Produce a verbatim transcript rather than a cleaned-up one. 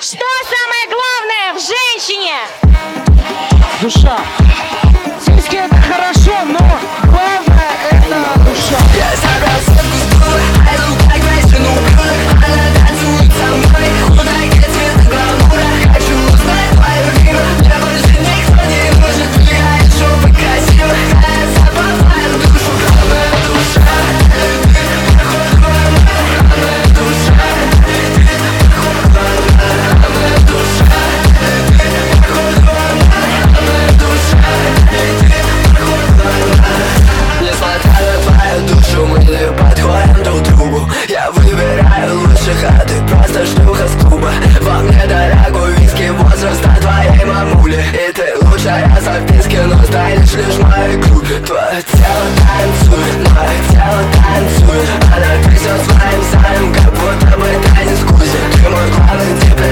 Что самое главное в женщине? Душа. Сиськи это хорошо, но главное это душа. Я забрал сотку с дула, айду как весену блюдо. Она танцует со мной, худая цвета гламура. Хочу узнать твою имя, мне больше никто не нужен. Влияет шубы красиво, я забываю душу. Главная душа, ты похож главная. Главная душа, ты похож главная. Главная душа, ты похож главная. Главная душа, ты похож главная. Несмотря на твою душу, мы не подходим друг другу. Я выбираю лучших, а ты просто шлюха с клуба. Во мне дорогой виски возраста твоей мамули. И ты лучшая записки, но станешь лишь в моей клубе. Твое тело танцует, мое тело танцует. Она трясет своим самым, как будто бы танец в кузе. Ты мой главный тип.